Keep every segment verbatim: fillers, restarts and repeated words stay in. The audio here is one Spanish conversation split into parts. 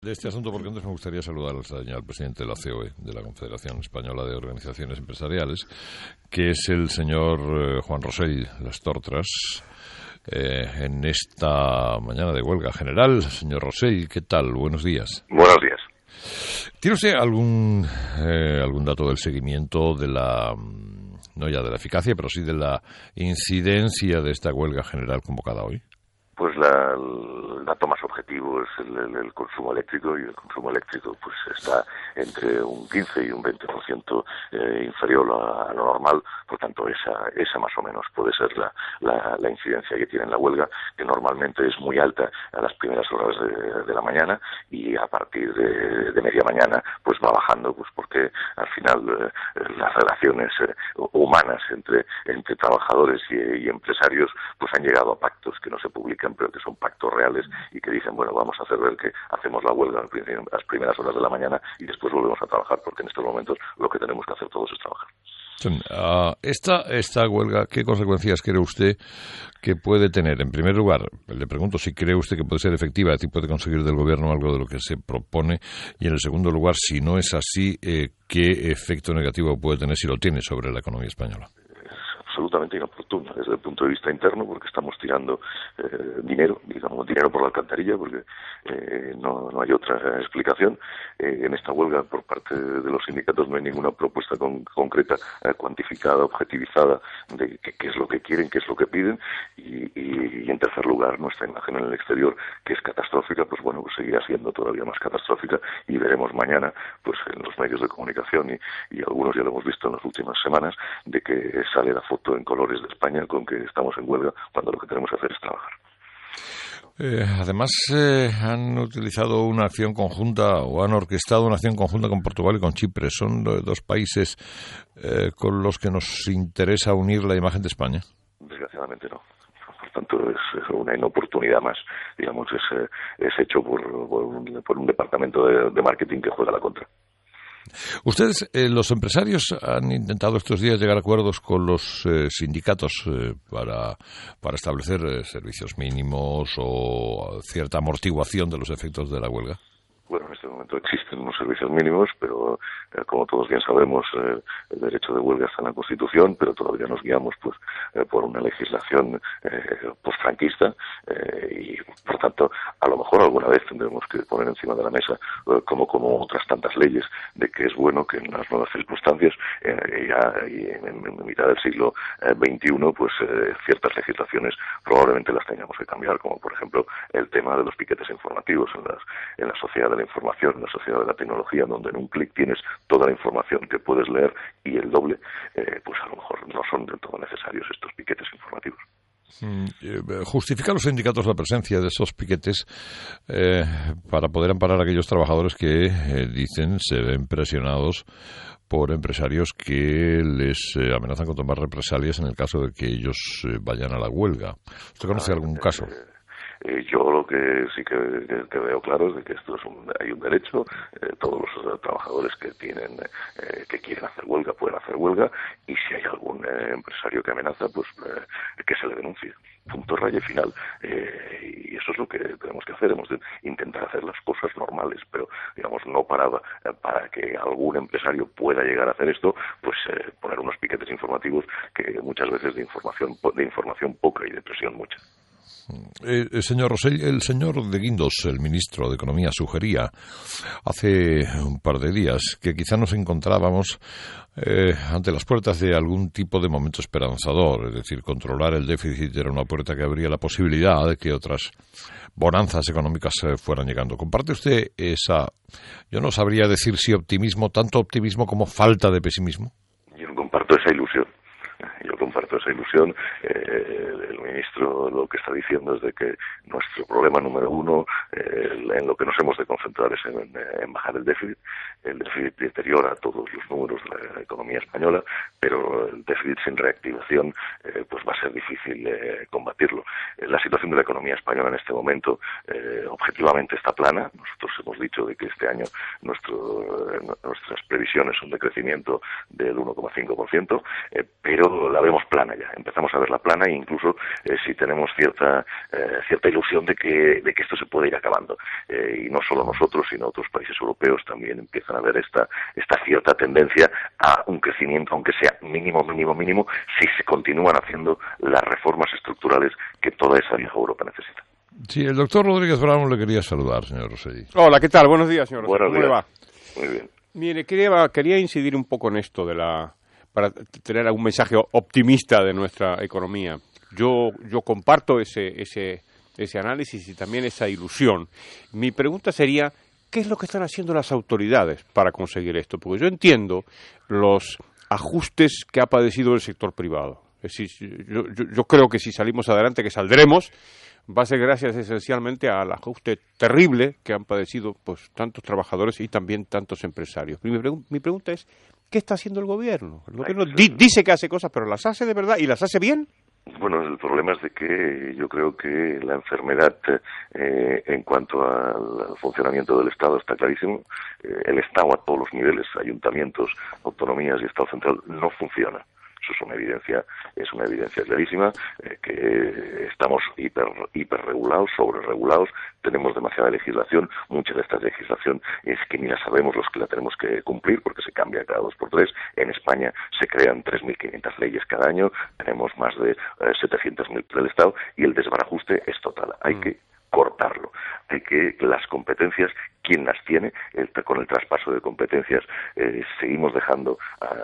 De este asunto, porque antes me gustaría saludar al presidente de la C O E, de la Confederación Española de Organizaciones Empresariales, que es el señor eh, Juan Rosell Las Tortras, eh, en esta mañana de huelga general. Señor Rosell, ¿qué tal? Buenos días. Buenos días. ¿Tiene usted algún, eh, algún dato del seguimiento de la, no ya de la eficacia, pero sí de la incidencia de esta huelga general convocada hoy? Pues la, el dato más objetivo es el, el, el consumo eléctrico, y el consumo eléctrico pues está entre un quince y un veinte por ciento eh, inferior a, a lo normal. Por tanto, esa esa más o menos puede ser la, la, la incidencia que tiene la huelga, que normalmente es muy alta a las primeras horas de, de la mañana, y a partir de, de media mañana pues va bajando, pues porque al final eh, las relaciones eh, humanas entre entre trabajadores y, y empresarios pues han llegado a pactos que no se publican, pero que son pactos reales y que dicen, bueno, vamos a hacer ver que hacemos la huelga a las primeras horas de la mañana y después volvemos a trabajar, porque en estos momentos lo que tenemos que hacer todos es trabajar. Uh, esta, esta huelga, ¿qué consecuencias cree usted que puede tener? En primer lugar, le pregunto si cree usted que puede ser efectiva, es decir, puede conseguir del gobierno algo de lo que se propone, y en el segundo lugar, si no es así, eh, ¿qué efecto negativo puede tener, si lo tiene, sobre la economía española? Absolutamente inoportuna desde el punto de vista interno, porque estamos tirando eh, dinero, digamos, dinero por la alcantarilla, porque eh, no, no hay otra explicación. Eh, en esta huelga, por parte de los sindicatos, no hay ninguna propuesta con, concreta, eh, cuantificada, objetivizada, de qué, qué es lo que quieren, qué es lo que piden, y, y, y en tercer lugar, nuestra imagen en el exterior, que es catastrófica, pues bueno, pues seguirá siendo todavía más catastrófica, y veremos mañana, pues en los medios de comunicación, y, y algunos ya lo hemos visto en las últimas semanas, de que sale la foto en colores de España con que estamos en huelga, cuando lo que tenemos que hacer es trabajar. Eh, además, eh, han utilizado una acción conjunta o han orquestado una acción conjunta con Portugal y con Chipre. Son dos países eh, con los que nos interesa unir la imagen de España. Desgraciadamente no. Por tanto, es, es una inoportunidad más. Digamos, es, es hecho por, por, un, por un departamento de, de marketing que juega la contra. Ustedes, eh, los empresarios, han intentado estos días llegar a acuerdos con los eh, sindicatos eh, para, para establecer eh, servicios mínimos o cierta amortiguación de los efectos de la huelga. Bueno, en este momento existen unos servicios mínimos, pero eh, como todos bien sabemos, eh, el derecho de huelga está en la Constitución, pero todavía nos guiamos pues eh, por una legislación eh, postfranquista eh, y, por tanto, a lo mejor alguna vez tendremos que poner encima de la mesa, eh, como como otras tantas leyes, de que es bueno que en las nuevas circunstancias, eh, ya y en, en mitad del siglo eh, veintiuno, pues eh, ciertas legislaciones probablemente las tengamos que cambiar, como por ejemplo el tema de los piquetes informativos en, las, en la sociedad de la información, en la sociedad de la tecnología, donde en un clic tienes toda la información que puedes leer y el doble, eh, pues a lo mejor no son del todo necesarios estos piquetes informativos. ¿Justifican los sindicatos la presencia de esos piquetes eh, para poder amparar a aquellos trabajadores que eh, dicen se ven presionados por empresarios que les eh, amenazan con tomar represalias en el caso de que ellos eh, vayan a la huelga? ¿Usted conoce algún caso? Eh, yo lo que sí que, que, que veo claro es de que esto es un, hay un derecho, eh, todos los eh, trabajadores que tienen, eh, que quieren hacer huelga pueden hacer huelga, y si hay algún eh, empresario que amenaza, pues eh, que se le denuncie. Punto, raya final. Eh, y eso es lo que tenemos que hacer. Hemos de intentar hacer las cosas normales, pero digamos no para, para que algún empresario pueda llegar a hacer esto, pues eh, poner unos piquetes informativos que muchas veces de información, de información poca y de presión mucha. Eh, señor Rosell, el señor de Guindos, el ministro de Economía, sugería hace un par de días que quizá nos encontrábamos eh, ante las puertas de algún tipo de momento esperanzador, es decir, controlar el déficit era una puerta que abría la posibilidad de que otras bonanzas económicas eh, fueran llegando. ¿Comparte usted esa, yo no sabría decir si optimismo, tanto optimismo como falta de pesimismo? Yo no comparto esa ilusión. Yo comparto esa ilusión. Eh, el ministro lo que está diciendo es de que nuestro problema número uno, eh, en lo que nos hemos de concentrar, es en, en bajar el déficit. El déficit deteriora todos los números de la economía española, pero el déficit sin reactivación eh, pues va a ser difícil eh, combatirlo. La situación de la economía española en este momento eh, objetivamente está plana. Nosotros hemos dicho de que este año nuestro, eh, nuestras previsiones son de crecimiento del uno coma cinco por ciento, eh, pero momento la vemos plana ya, empezamos a verla plana e incluso eh, si tenemos cierta eh, cierta ilusión de que de que esto se puede ir acabando. Eh, y no solo nosotros, sino otros países europeos también empiezan a ver esta esta cierta tendencia a un crecimiento, aunque sea mínimo, mínimo, mínimo, si se continúan haciendo las reformas estructurales que toda esa vieja Europa necesita. Sí, el doctor Rodríguez Brown le quería saludar, señor Rosselli. Hola, ¿qué tal? Buenos días, señor Rosselli. Buenos ¿Cómo días. le va? Muy bien. Mire, quería, quería incidir un poco en esto de la para tener algún mensaje optimista de nuestra economía. Yo yo comparto ese ese ese análisis y también esa ilusión. Mi pregunta sería, ¿qué es lo que están haciendo las autoridades para conseguir esto? Porque yo entiendo los ajustes que ha padecido el sector privado. Es decir, yo, yo, yo creo que si salimos adelante, que saldremos, va a ser gracias esencialmente al ajuste terrible que han padecido pues tantos trabajadores y también tantos empresarios. Mi, pregun- mi pregunta es, ¿qué está haciendo el gobierno? El gobierno di- dice que hace cosas, pero ¿las hace de verdad y las hace bien? Bueno, el problema es de que yo creo que la enfermedad eh, en cuanto al funcionamiento del Estado está clarísimo. Eh, el Estado a todos los niveles, ayuntamientos, autonomías y Estado central, no funciona. Eso es una evidencia, es una evidencia clarísima, eh, que estamos hiper, hiperregulados, sobreregulados, tenemos demasiada legislación, mucha de esta legislación es que ni la sabemos los que la tenemos que cumplir porque se cambia cada dos por tres. En España se crean tres mil quinientas leyes cada año, tenemos más de eh, setecientas mil del Estado y el desbarajuste es total. Hay mm. que cortarlo. Hay que las competencias, ¿quién las tiene? El, con el traspaso de competencias eh, seguimos dejando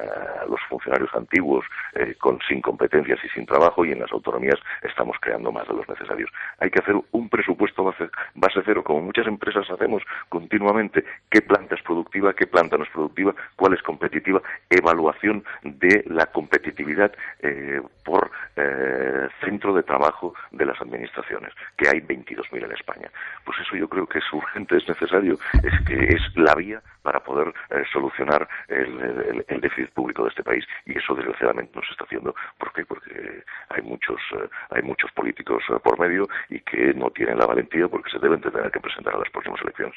a los funcionarios antiguos eh, con sin competencias y sin trabajo, y en las autonomías estamos creando más de los necesarios. Hay que hacer un presupuesto base, base cero, como muchas empresas hacemos continuamente. ¿Qué planta es productiva? ¿Qué planta no es productiva? ¿Cuál es competitiva? Evaluación de la competitividad eh, por eh, centro de trabajo de las administraciones, que hay veintidós mil en España. Pues eso yo creo que es urgente, es necesario, es que es la vía para poder eh, solucionar el, el, el déficit público de este país, y eso desgraciadamente no se está haciendo. ¿Por qué? Porque hay muchos eh, hay muchos políticos eh, por medio y que no tienen la valentía porque se deben de tener que presentar a las próximas elecciones.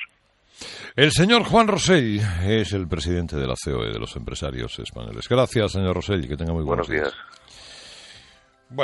El señor Juan Rosell es el presidente de la C O E, de los empresarios españoles. Gracias, señor Rosell, que tenga muy buenos, buenos días. días.